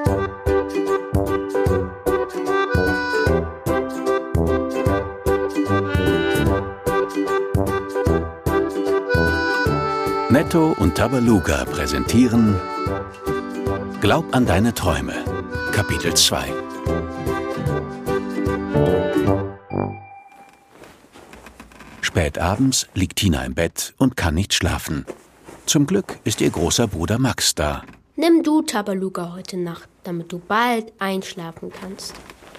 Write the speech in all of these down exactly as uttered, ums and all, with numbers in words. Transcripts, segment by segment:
Netto und Tabaluga präsentieren Glaub an deine Träume, Kapitel zwei. Spät abends liegt Tina im Bett und kann nicht schlafen. Zum Glück ist ihr großer Bruder Max da. Nimm du Tabaluga heute Nacht, damit du bald einschlafen kannst.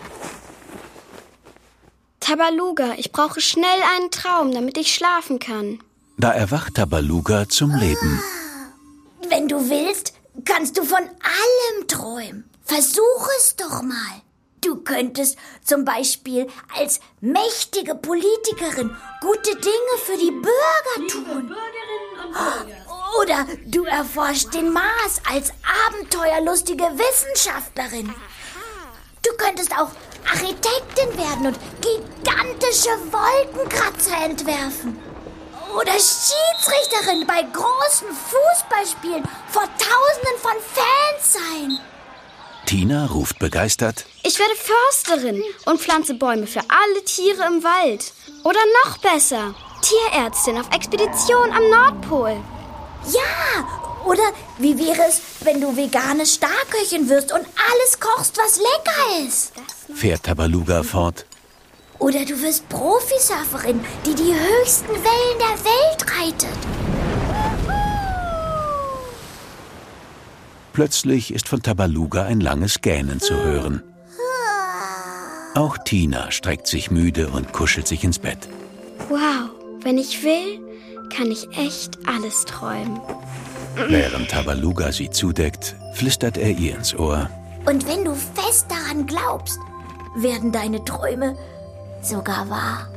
Tabaluga, ich brauche schnell einen Traum, damit ich schlafen kann. Da erwacht Tabaluga zum Leben. Wenn du willst, kannst du von allem träumen. Versuch es doch mal. Du könntest zum Beispiel als mächtige Politikerin gute Dinge für die Bürger tun. Oder du erforschst den Mars als abenteuerlustige Wissenschaftlerin. Du könntest auch Architektin werden und gigantische Wolkenkratzer entwerfen. Oder Schiedsrichterin bei großen Fußballspielen vor Tausenden von Fans sein. Tina ruft begeistert: Ich werde Försterin und pflanze Bäume für alle Tiere im Wald. Oder noch besser, Tierärztin auf Expedition am Nordpol. Ja, oder wie wäre es, wenn du vegane Starköchin wirst und alles kochst, was lecker ist? Fährt Tabaluga fort. Oder du wirst Profisurferin, die die höchsten Wellen der Welt reitet. Plötzlich ist von Tabaluga ein langes Gähnen zu hören. Auch Tina streckt sich müde und kuschelt sich ins Bett. Wow, wenn ich will, kann ich echt alles träumen. Während Tabaluga sie zudeckt, flüstert er ihr ins Ohr: Und wenn du fest daran glaubst, werden deine Träume sogar wahr.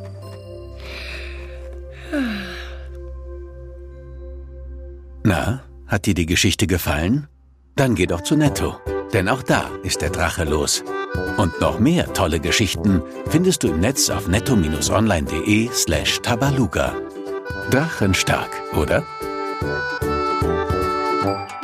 Na, hat dir die Geschichte gefallen? Dann geh doch zu Netto, denn auch da ist der Drache los. Und noch mehr tolle Geschichten findest du im Netz auf netto-online.de slash Tabaluga. Drachenstark, oder?